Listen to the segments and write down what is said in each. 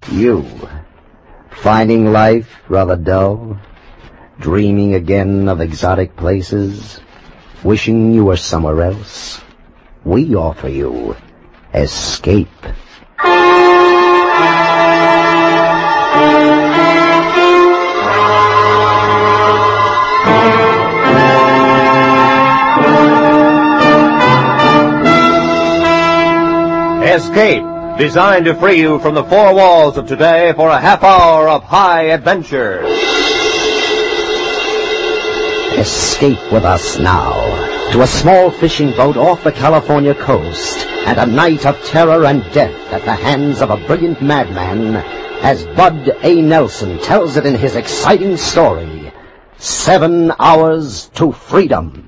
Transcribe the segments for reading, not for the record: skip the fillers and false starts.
You, finding life rather dull, dreaming again of exotic places, wishing you were somewhere else? We offer you Escape. Escape, designed to free you from the four walls of today for a half hour of high adventure. Escape with us now to a small fishing boat off the California coast and a night of terror and death at the hands of a brilliant madman, as Bud A. Nelson tells it in his exciting story, 7 Hours to Freedom.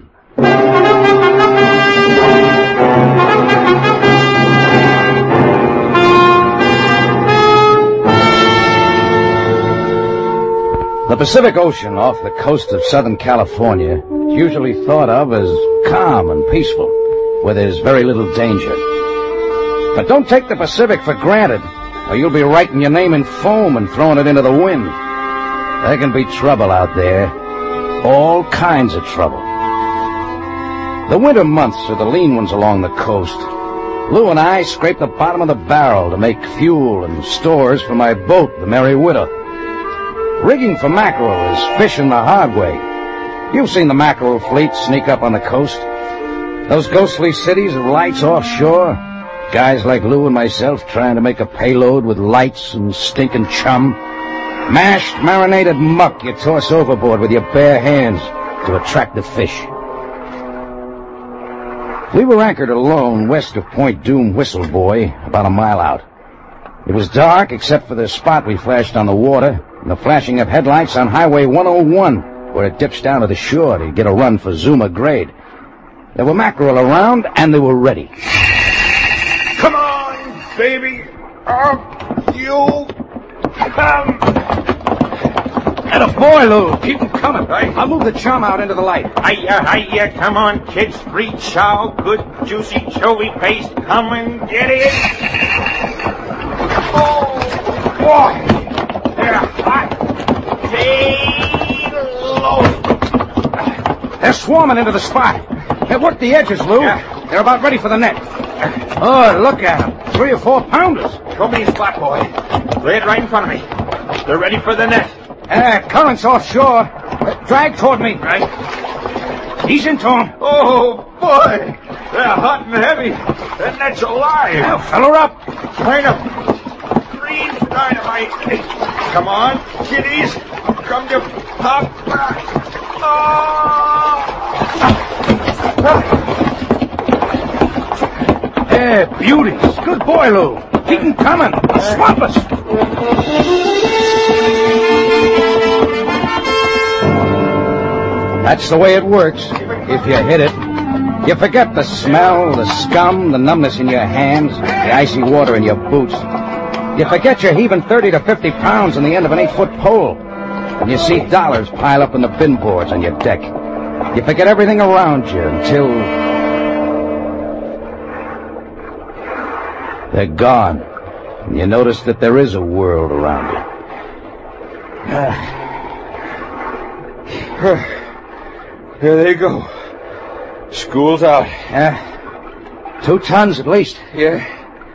The Pacific Ocean off the coast of Southern California is usually thought of as calm and peaceful, where there's very little danger. But don't take the Pacific for granted, or you'll be writing your name in foam and throwing it into the wind. There can be trouble out there, all kinds of trouble. The winter months are the lean ones along the coast. Lou and I scrape the bottom of the barrel to make fuel and stores for my boat, the Merry Widow. Rigging for mackerel is fishing the hard way. You've seen the mackerel fleet sneak up on the coast. Those ghostly cities of lights offshore. Guys like Lou and myself trying to make a payload with lights and stinking chum. Mashed, marinated muck you toss overboard with your bare hands to attract the fish. We were anchored alone west of Point Doom Whistle Boy, about a mile out. It was dark except for the spot we flashed on the water and the flashing of headlights on Highway 101, where it dips down to the shore to get a run for Zuma Grade. There were mackerel around, and they were ready. Come on, baby. Up you come. And a boy, Lou. Keep them coming. Right. I'll move the chum out into the light. Hiya, come on, kids. Free chow, good, juicy, chowy paste. Come and get it. Oh, boy. They're hot. Stay low. They're swarming into the spot. They worked the edges, Lou. Yeah. They're about ready for the net. Oh, look at them. 3 or 4 pounders. Show me a spot, boy. Lay it right in front of me. They're ready for the net. Currents offshore. Drag toward me. Right. Ease into them. Oh, boy. They're hot and heavy. That net's alive. Now, fill her up. Dynamite. Green dynamite. Come on, kiddies. Come to pop. Yeah, beauties. Good boy, Lou. Keep them coming. Swamp us. That's the way it works, if you hit it. You forget the smell, the scum, the numbness in your hands, the icy water in your boots. You forget you're heaving 30 to 50 pounds on the end of an 8-foot pole. And you see dollars pile up in the bin boards on your deck. You forget everything around you until they're gone. And you notice that there is a world around you. Here they go. School's out. 2 tons at least. Yeah.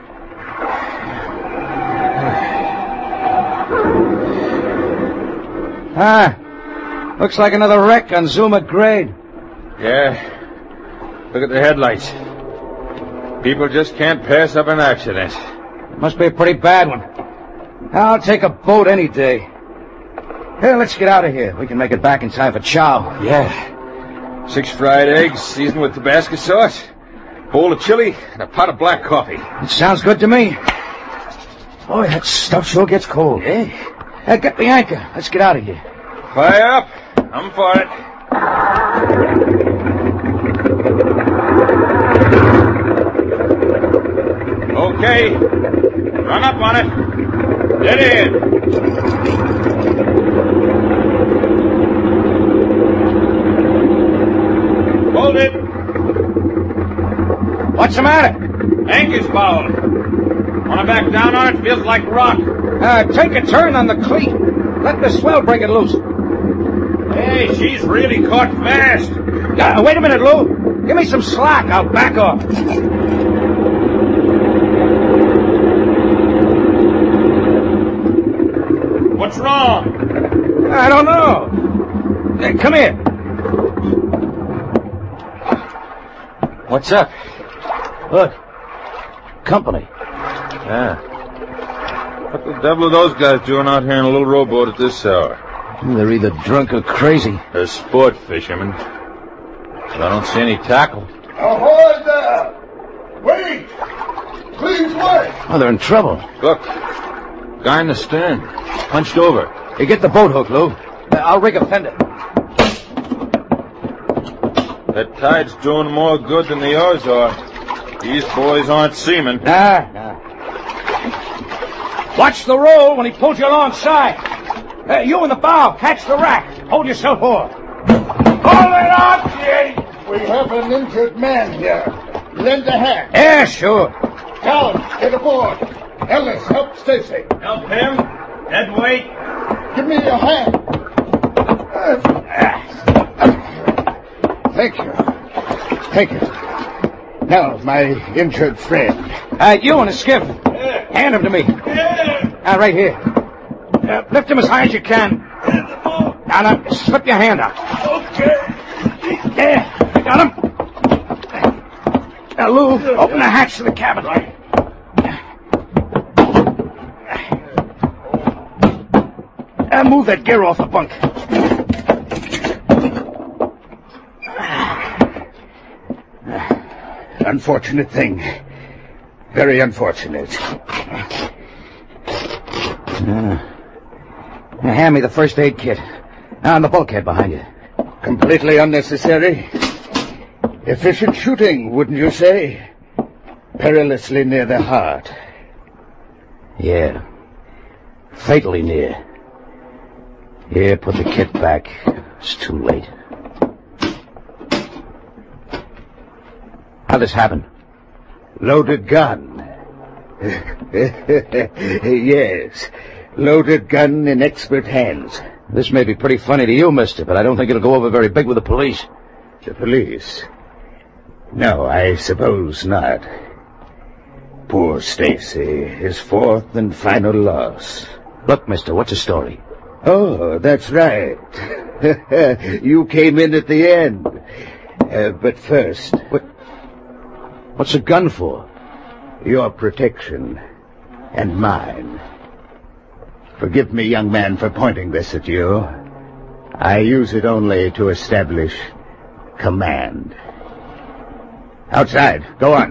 Looks like another wreck on Zuma Grade. Yeah. Look at the headlights. People just can't pass up an accident. Must be a pretty bad one. I'll take a boat any day. Here, let's get out of here. We can make it back in time for chow. Yeah. 6 fried eggs seasoned with Tabasco sauce, bowl of chili, and a pot of black coffee. It sounds good to me. Boy, that stuff sure gets cold. Get the anchor. Let's get out of here. Fire up. I'm for it. Okay. Run up on it. Get in. Hold it. What's the matter? Anchor's fouled. Want to back down on it? Feels like rock. Take a turn on the cleat. Let the swell break it loose. Hey, she's really caught fast. Wait a minute, Lou. Give me some slack. I'll back off. What's wrong? I don't know. Come here. What's up? Look. Company. Yeah. What the devil are those guys doing out here in a little rowboat at this hour? They're either drunk or crazy. They're sport fishermen. But I don't see any tackle. Ahoy there! Wait! Please wait! Oh, they're in trouble. Look. Guy in the stern. Punched over. Hey, get the boat hook, Lou. I'll rig a fender. That tide's doing more good than the oars are. These boys aren't seamen. Nah. Watch the roll when he pulls you alongside. You in the bow, catch the rack. Hold yourself forward. Hold it up, Jay! We have an injured man here. Lend a hand. Yeah, sure. Cowan, get aboard. Ellis, help Stacy. Help him? Dead weight? Give me your hand. Thank you. Thank you. Now, my injured friend. You in a skiff. Hand him to me. Right here. Lift him as high as you can. Now, slip your hand out. Okay. There. I got him. Now, Lou, open the hatch to the cabin. Move that gear off the bunk. Unfortunate thing. Very unfortunate. Hand me the first aid kit. On the bulkhead behind you. Completely unnecessary. Efficient shooting, wouldn't you say? Perilously near the heart. Yeah. Fatally near. Here, put the kit back. It's too late. How'd this happen? Loaded gun. Yes. Loaded gun in expert hands. This may be pretty funny to you, mister, but I don't think it'll go over very big with the police. The police? No, I suppose not. Poor Stacy, his fourth and final loss. Look, mister, what's the story? Oh, that's right. You came in at the end. But first... What's a gun for? Your protection. And mine. Forgive me, young man, for pointing this at you. I use it only to establish command. Outside. Go on.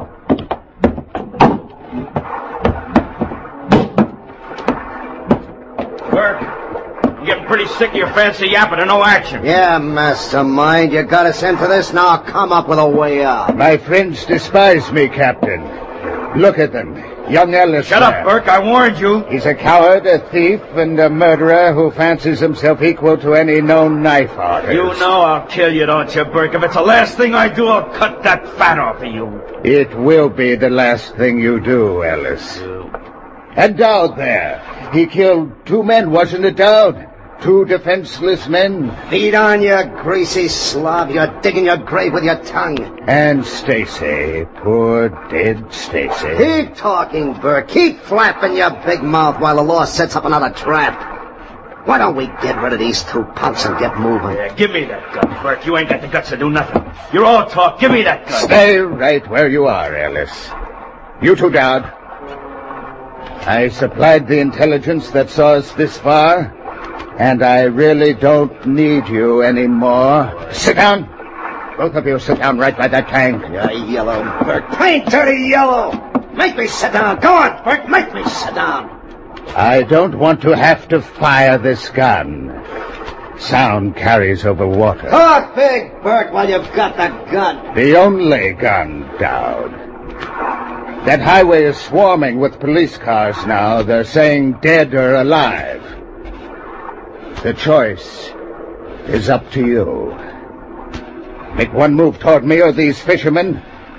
Burke, I'm getting pretty sick of your fancy yapping and no action. Yeah, mastermind, you got us into this, now come up with a way out. My friends despise me, Captain. Look at them. Young Ellis. Shut up, Burke, I warned you. He's a coward, a thief, and a murderer who fancies himself equal to any known knife artist. You know I'll kill you, don't you, Burke? If it's the last thing I do, I'll cut that fat off of you. It will be the last thing you do, Ellis. And Dowd there. He killed 2 men, wasn't it, Dowd? 2 defenseless men. Feed on, you greasy slob. You're digging your grave with your tongue. And Stacy. Poor dead Stacy. Keep talking, Burke. Keep flapping your big mouth while the law sets up another trap. Why don't we get rid of these 2 punks and get moving? Yeah, give me that gun, Burke. You ain't got the guts to do nothing. You're all talk. Give me that gun. Stay right where you are, Ellis. You too, Dowd. I supplied the intelligence that saw us this far, and I really don't need you anymore. Sit down. Both of you sit down right by that tank. You're yellow, Burke. Plain dirty yellow. Make me sit down. Go on, Burke. Make me sit down. I don't want to have to fire this gun. Sound carries over water. Talk big, Burke, while you've got the gun. The only gun, Dowd. That highway is swarming with police cars now. They're saying dead or alive. The choice is up to you. Make one move toward me or these fishermen,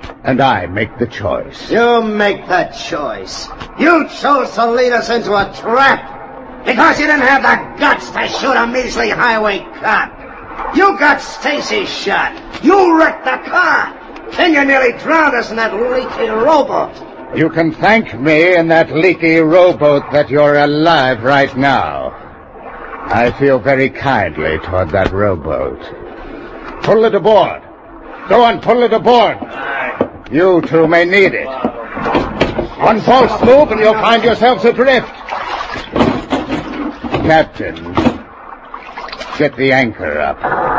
and I make the choice. You make the choice. You chose to lead us into a trap because you didn't have the guts to shoot a measly highway cop. You got Stacy shot. You wrecked the car. Then you nearly drowned us in that leaky rowboat. You can thank me in that leaky rowboat that you're alive right now. I feel very kindly toward that rowboat. Pull it aboard. Go on, pull it aboard. You two may need it. One false move and you'll find yourselves adrift. Captain, get the anchor up.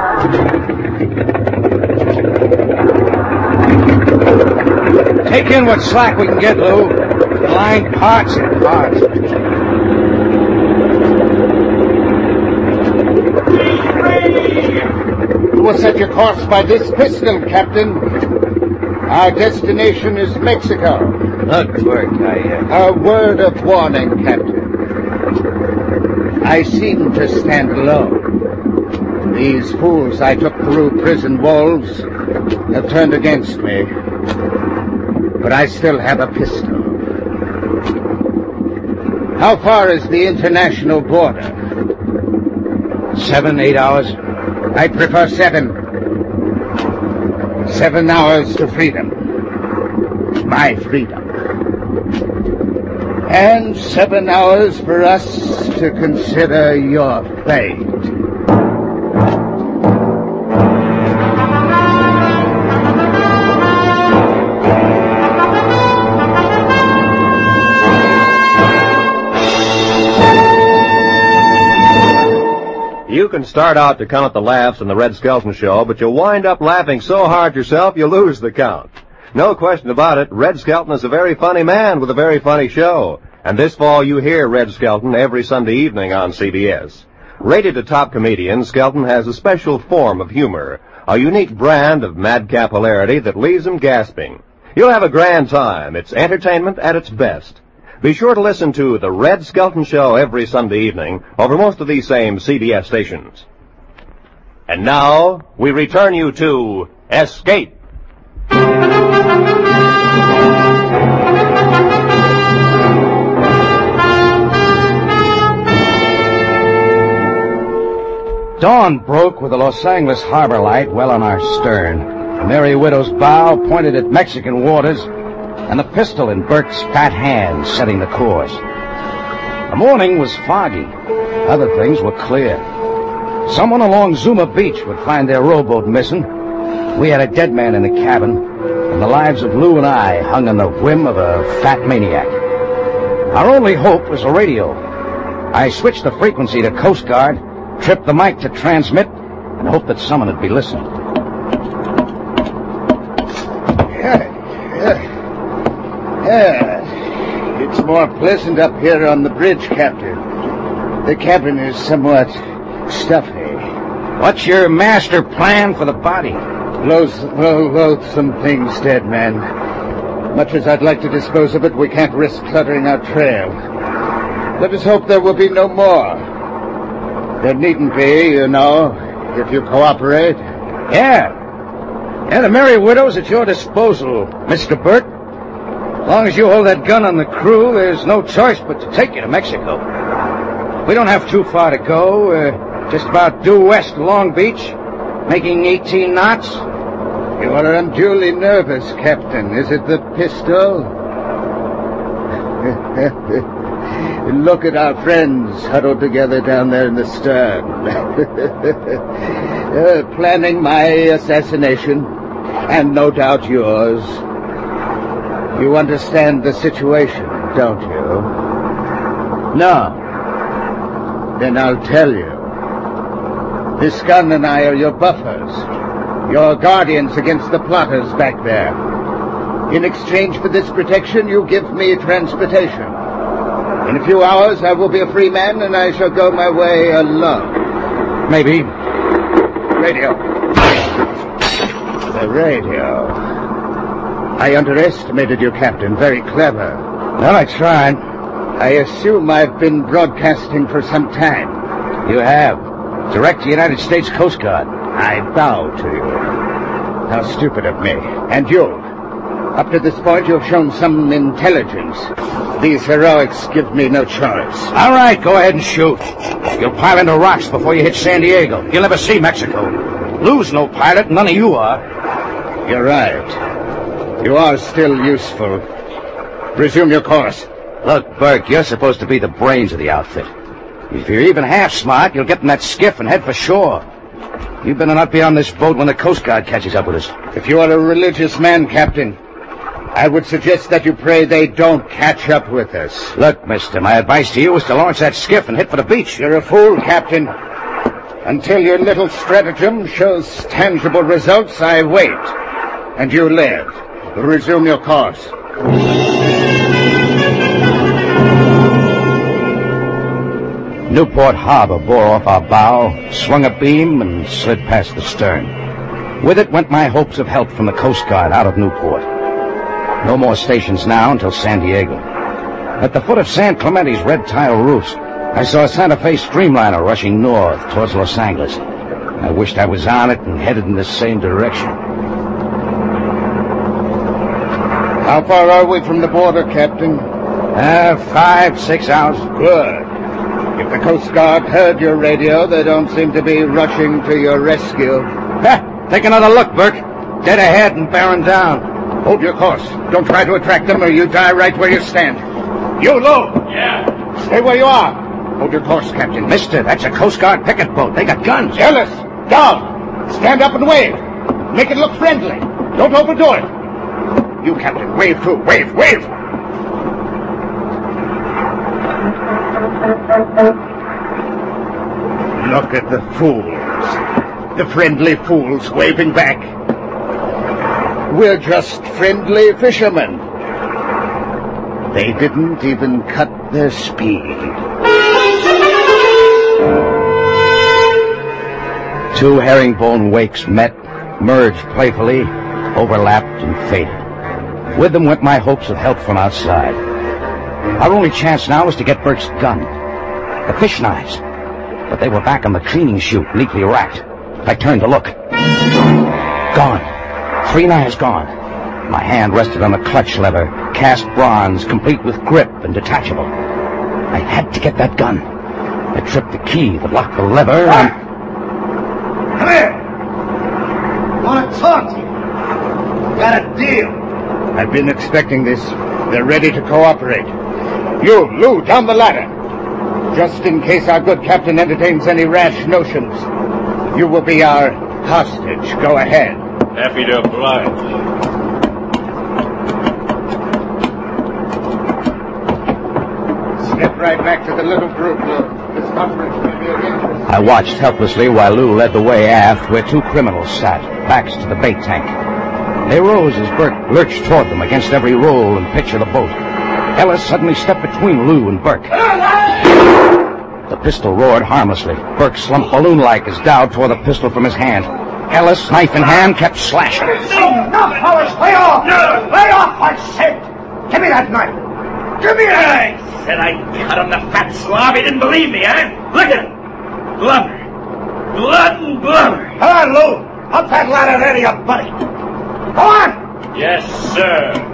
Take in what slack we can get, Lou. The line parts and parts. You will set your course by this pistol, Captain. Our destination is Mexico. Good work. A word of warning, Captain. I seem to stand alone. These fools I took through prison walls have turned against me. But I still have a pistol. How far is the international border? 7, 8 hours. I prefer 7. 7 hours to freedom. My freedom. And 7 hours for us to consider your fate. You can start out to count the laughs in the Red Skelton Show, but you'll wind up laughing so hard yourself you lose the count. No question about it, Red Skelton is a very funny man with a very funny show. And this fall you hear Red Skelton every Sunday evening on CBS. Rated a top comedian, Skelton has a special form of humor, a unique brand of madcap hilarity that leaves him gasping. You'll have a grand time. It's entertainment at its best. Be sure to listen to The Red Skelton Show every Sunday evening over most of these same CBS stations. And now, we return you to Escape. Dawn broke with the Los Angeles harbor light well on our stern. The Merry Widow's bow pointed at Mexican waters, and the pistol in Bert's fat hand setting the course. The morning was foggy. Other things were clear. Someone along Zuma Beach would find their rowboat missing. We had a dead man in the cabin, and the lives of Lou and I hung on the whim of a fat maniac. Our only hope was the radio. I switched the frequency to Coast Guard, tripped the mic to transmit, and hoped that someone would be listening. It's more pleasant up here on the bridge, Captain. The cabin is somewhat stuffy. What's your master plan for the body? Loathsome things, dead man. Much as I'd like to dispose of it, we can't risk cluttering our trail. Let us hope there will be no more. There needn't be, you know, if you cooperate. Yeah, the Merry Widow's at your disposal, Mr. Burt. As long as you hold that gun on the crew, there's no choice but to take you to Mexico. We don't have too far to go. Just about due west of Long Beach, making 18 knots. You are unduly nervous, Captain. Is it the pistol? Look at our friends huddled together down there in the stern. Planning my assassination, and no doubt yours. You understand the situation, don't you? No. Then I'll tell you. This gun and I are your buffers, your guardians against the plotters back there. In exchange for this protection, you give me transportation. In a few hours, I will be a free man, and I shall go my way alone. Maybe. Radio. The radio. I underestimated you, Captain. Very clever. Well, I tried. I assume I've been broadcasting for some time. You have. Direct to United States Coast Guard. I bow to you. How stupid of me. And you. Up to this point, you've shown some intelligence. These heroics give me no choice. All right, go ahead and shoot. You'll pile into rocks before you hit San Diego. You'll never see Mexico. Lou's no pilot, none of you are. You're right. You are still useful. Resume your course. Look, Burke, you're supposed to be the brains of the outfit. If you're even half smart, you'll get in that skiff and head for shore. You better not be on this boat when the Coast Guard catches up with us. If you are a religious man, Captain, I would suggest that you pray they don't catch up with us. Look, mister, my advice to you is to launch that skiff and hit for the beach. You're a fool, Captain. Until your little stratagem shows tangible results, I wait. And you live. Resume your course. Newport Harbor bore off our bow, swung a beam, and slid past the stern. With it went my hopes of help from the Coast Guard out of Newport. No more stations now until San Diego. At the foot of San Clemente's red tile roofs, I saw a Santa Fe streamliner rushing north towards Los Angeles. I wished I was on it and headed in the same direction. How far are we from the border, Captain? 5, 6 hours. Good. If the Coast Guard heard your radio, they don't seem to be rushing to your rescue. Take another look, Burke. Dead ahead and bearing down. Hold your course. Don't try to attract them or you die right where you stand. You, Lou! Yeah. Stay where you are. Hold your course, Captain. Mister, that's a Coast Guard picket boat. They got guns. Ellis, down. Stand up and wave. Make it look friendly. Don't overdo it. You, Captain, wave too. Wave, wave. Look at the fools. The friendly fools waving back. We're just friendly fishermen. They didn't even cut their speed. Two herringbone wakes met, merged playfully, overlapped, and faded. With them went my hopes of help from outside. Our only chance now was to get Burke's gun. The fish knives. But they were back on the cleaning chute, neatly racked. I turned to look. Gone. 3 knives gone. My hand rested on the clutch lever, cast bronze, complete with grip and detachable. I had to get that gun. I tripped the key that locked the lever and... Come here! I want to talk to you. Got a deal. I've been expecting this. They're ready to cooperate. You, Lou, down the ladder. Just in case our good captain entertains any rash notions. You will be our hostage. Go ahead. Happy to oblige. Step right back to the little group, Lou. This conference may be of interest. I watched helplessly while Lou led the way aft where 2 criminals sat, backs to the bait tank. They rose as Burke lurched toward them against every roll and pitch of the boat. Ellis suddenly stepped between Lou and Burke. The pistol roared harmlessly. Burke slumped balloon-like as Dowd tore the pistol from his hand. Ellis, knife in hand, kept slashing. Enough, fellas! Lay off! No. Lay off, I said! Give me that knife! Give me that! I said I'd cut him, the fat slob. He didn't believe me, eh? Look at him. Blubber. Blood and blubber. Come on, Lou! Up that ladder there to your buddy! Go on! Yes, sir.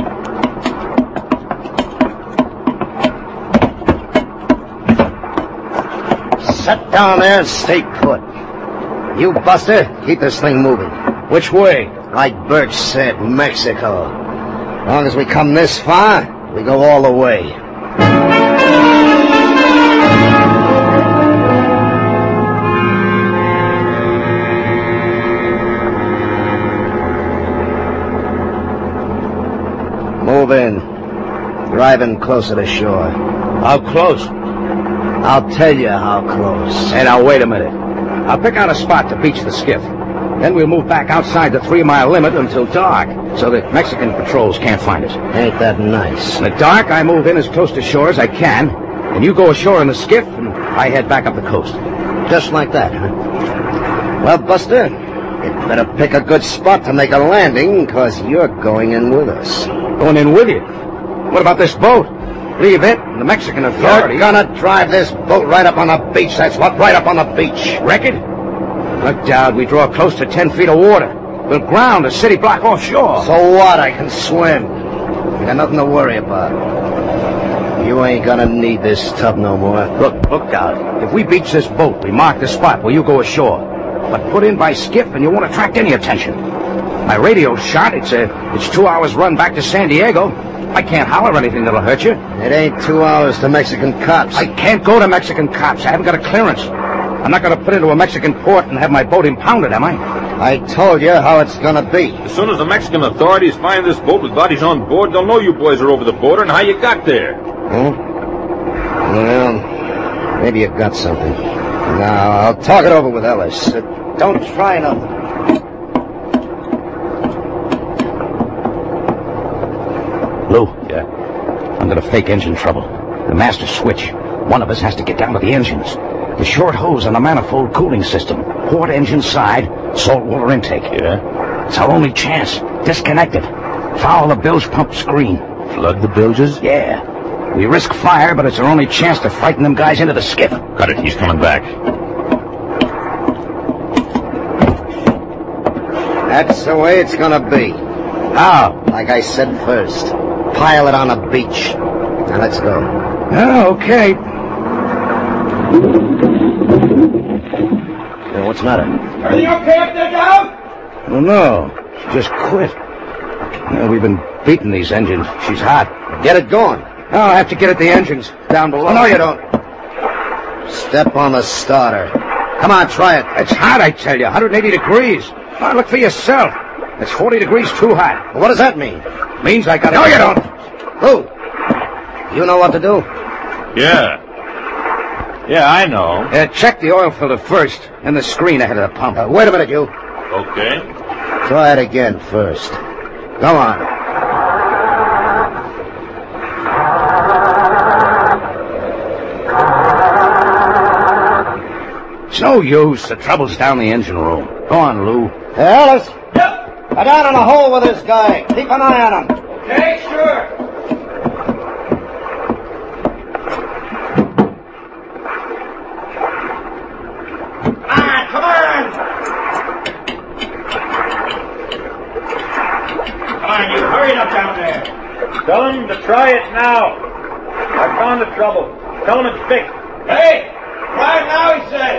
Sit down there and stay put. You, Buster, keep this thing moving. Which way? Like Burke said, Mexico. As long as we come this far, we go all the way. Move in. Driving closer to shore. How close? I'll tell you how close. Hey, now, wait a minute. I'll pick out a spot to beach the skiff. Then we'll move back outside the 3-mile limit until dark, so that Mexican patrols can't find us. Ain't that nice? In the dark, I move in as close to shore as I can, and you go ashore in the skiff, and I head back up the coast. Just like that, huh? Well, Buster, you'd better pick a good spot to make a landing, because you're going in with us. Going in with you? What about this boat? Leave it, and the Mexican authorities... You're gonna drive this boat right up on the beach, that's what, right up on the beach. Wreck it? Look, Dowd, we draw close to 10 feet of water. We'll ground a city block offshore. So what? I can swim. You got nothing to worry about. You ain't gonna need this tub no more. Look out. If we beach this boat, we mark the spot where you go ashore. But put in by skiff and you won't attract any attention. My radio's shot. It's 2 hours run back to San Diego. I can't holler anything that'll hurt you. It ain't 2 hours to Mexican cops. I can't go to Mexican cops. I haven't got a clearance. I'm not going to put into a Mexican port and have my boat impounded, am I? I told you how it's gonna be. As soon as the Mexican authorities find this boat with bodies on board, they'll know you boys are over the border and how you got there. Well, maybe you got something. Now, I'll talk it over with Ellis. Don't try nothing. Lou? Yeah? I'm going to fake engine trouble. The master switch. One of us has to get down to the engines. The short hose on the manifold cooling system. Port engine side, salt water intake. Yeah? It's our only chance. Disconnect it. Foul the bilge pump screen. Flood the bilges? Yeah. We risk fire, but it's our only chance to frighten them guys into the skiff. Got it. He's coming back. That's the way it's gonna be. How? Like I said first. Pile it on the beach. Now let's go. Oh, okay. What's the matter? Everything okay up there, Dow? Well, no. She just quit. We've been beating these engines. She's hot. Get it going. Oh, I'll have to get at the engines down below. Oh, no, you don't. Step on the starter. Come on, try it. It's hot, I tell you. 180 degrees. Oh, look for yourself. It's 40 degrees too hot. Well, what does that mean? Means I gotta... No, you don't. Who? You know what to do? Yeah. Yeah, I know. Check the oil filter first, and the screen ahead of the pump. Wait a minute, you. Okay. Try it again first. Go on. It's no use. The trouble's down the engine room. Go on, Lou. Hey, Alice. Yep. Go down in the hole with this guy. Keep an eye on him. Okay, sure. Come on, you hurry it up down there. Tell him to try it now. I found the trouble. Tell him it's fixed. Hey, try it now, he says.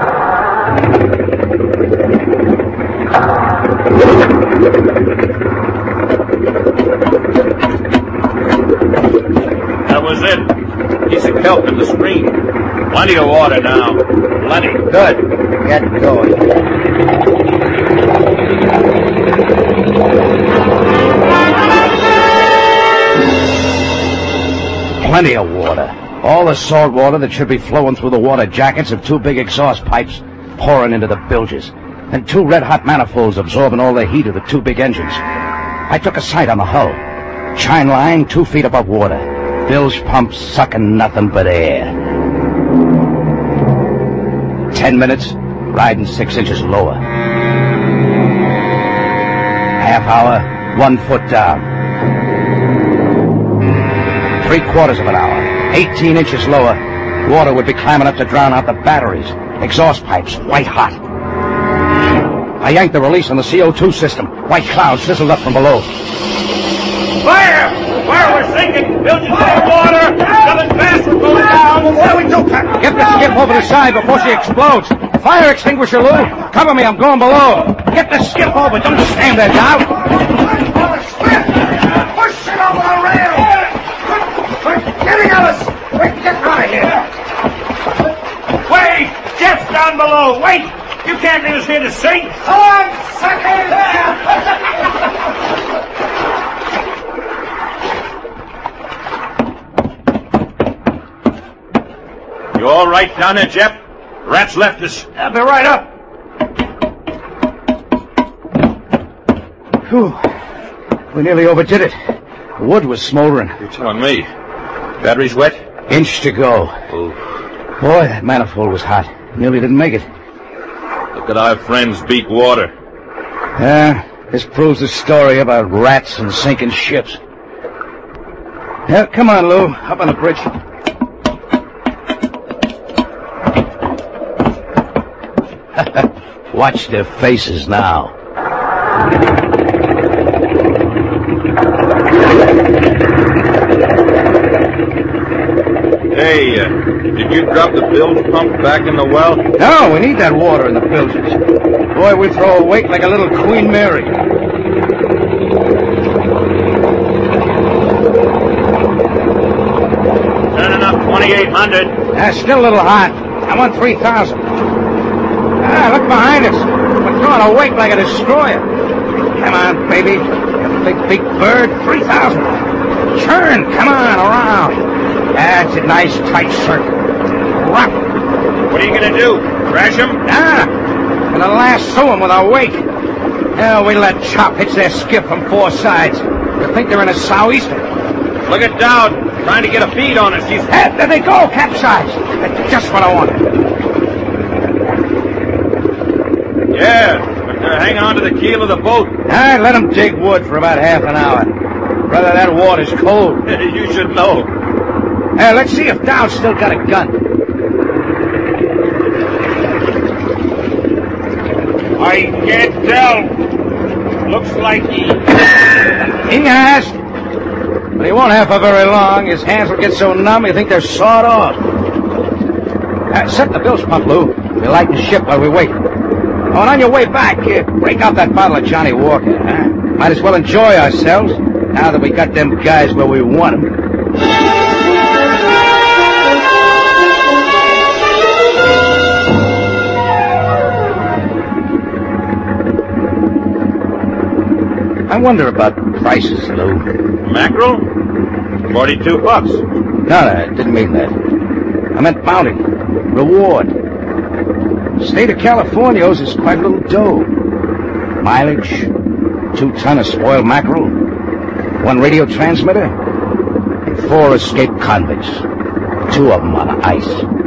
That was it. Piece of kelp in the screen. Plenty of water now. Plenty. Good. Get going. Plenty of water. All the salt water that should be flowing through the water jackets of 2 big exhaust pipes pouring into the bilges. And 2 red-hot manifolds absorbing all the heat of the 2 big engines. I took a sight on the hull. Chine line 2 feet above water. Bilge pump sucking nothing but air. 10 minutes, riding 6 inches lower. Half hour, 1 foot down. 3/4 of an hour, 18 inches lower. Water would be climbing up to drown out the batteries. Exhaust pipes, white hot. I yanked the release on the CO2 system. White clouds sizzled up from below. Fire! Fire, we're sinking! Bilges full of water! Coming fast, we're going down! What do we do, Captain? Get the skiff over the side before she explodes. Fire extinguisher, Lou. Cover me, I'm going below. Get the skiff over. Don't stand there, Dow. Push it over the rail! Get it, Ellis! Wait, get out of here! Wait! Jeff's down below! Wait! You can't leave us here to sink! Come on, suckers! You all right down there, Jeff? Rats left us. I'll be right up. Whew. We nearly overdid it. The wood was smoldering. You're telling me. Battery's wet? Inch to go. Ooh. Boy, that manifold was hot. Nearly didn't make it. Look at our friends beat water. Yeah, this proves the story about rats and sinking ships. Yeah, come on, Lou. Up on the bridge. Watch their faces now. Hey, did you drop the bilge pump back in the well? No, we need that water in the bilges. Boy, we throw a wake like a little Queen Mary. Turning up 2,800. That's still a little hot. I want 3,000. Look behind us. We're throwing a wake like a destroyer. Come on, baby. You big bird. 3,000. Churn. Come on, around. That's a nice tight circle. Rock. What are you going to do? Crash him? Nah. Gonna lasso him with a wake. Hell, we let Chop hit their skiff from 4 sides. You think they're in a sou'easter? Look at Dowd. Trying to get a feed on us. He's... Hey, there they go. Capsize. That's just what I wanted. Yeah, but they're hanging on to the keel of the boat. I let them dig wood for about half an hour. Brother, that water's cold. You should know. Hey, let's see if Dowd's still got a gun. I can't tell. Looks like he has. But he won't have for very long. His hands will get so numb you think they're sawed off. Set the bilge pump, Lou. We'll lighten the ship while we wait. Oh, and on your way back, break out that bottle of Johnny Walker, huh? Might as well enjoy ourselves now that we got them guys where we want them. I wonder about prices, Lou. mackerel? $42. No, I didn't mean that. I meant bounty. Reward. The state of California owes us quite a little dough. Mileage, 2 tons of spoiled mackerel, 1 radio transmitter, and 4 escaped convicts. 2 of them on ice.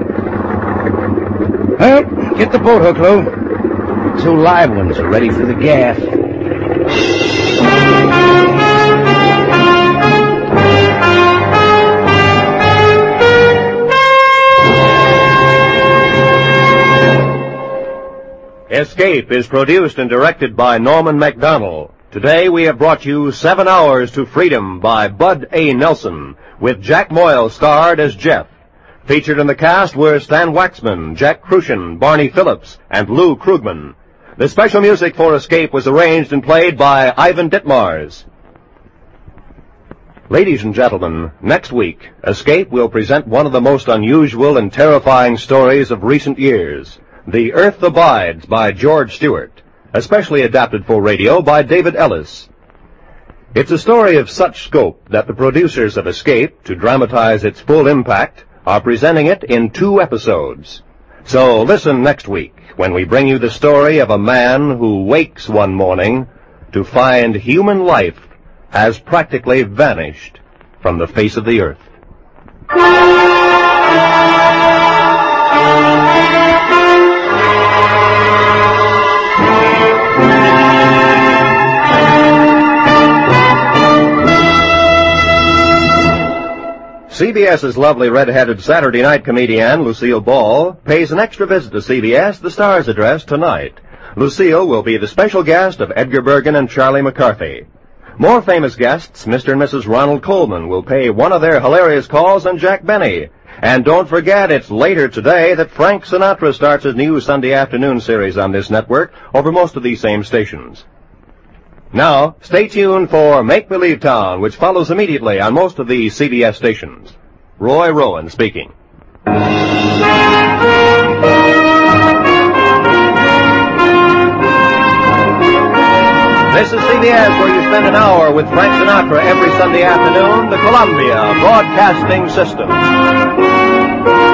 Well, get the boat hook, Lou. 2 live ones are ready for the gaff. Escape is produced and directed by Norman MacDonald. Today we have brought you 7 Hours to Freedom by Bud A. Nelson, with Jack Moyle starred as Jeff. Featured in the cast were Stan Waxman, Jack Crucian, Barney Phillips, and Lou Krugman. The special music for Escape was arranged and played by Ivan Ditmars. Ladies and gentlemen, next week, Escape will present one of the most unusual and terrifying stories of recent years. The Earth Abides by George Stewart, especially adapted for radio by David Ellis. It's a story of such scope that the producers of Escape, to dramatize its full impact, are presenting it in 2 episodes. So listen next week when we bring you the story of a man who wakes one morning to find human life has practically vanished from the face of the earth. CBS's lovely red-headed Saturday night comedian, Lucille Ball, pays an extra visit to CBS, the Star's address, tonight. Lucille will be the special guest of Edgar Bergen and Charlie McCarthy. More famous guests, Mr. and Mrs. Ronald Coleman, will pay one of their hilarious calls on Jack Benny. And don't forget, it's later today that Frank Sinatra starts his new Sunday afternoon series on this network over most of these same stations. Now, stay tuned for Make Believe Town, which follows immediately on most of the CBS stations. Roy Rowan speaking. This is CBS, where you spend an hour with Frank Sinatra every Sunday afternoon, the Columbia Broadcasting System.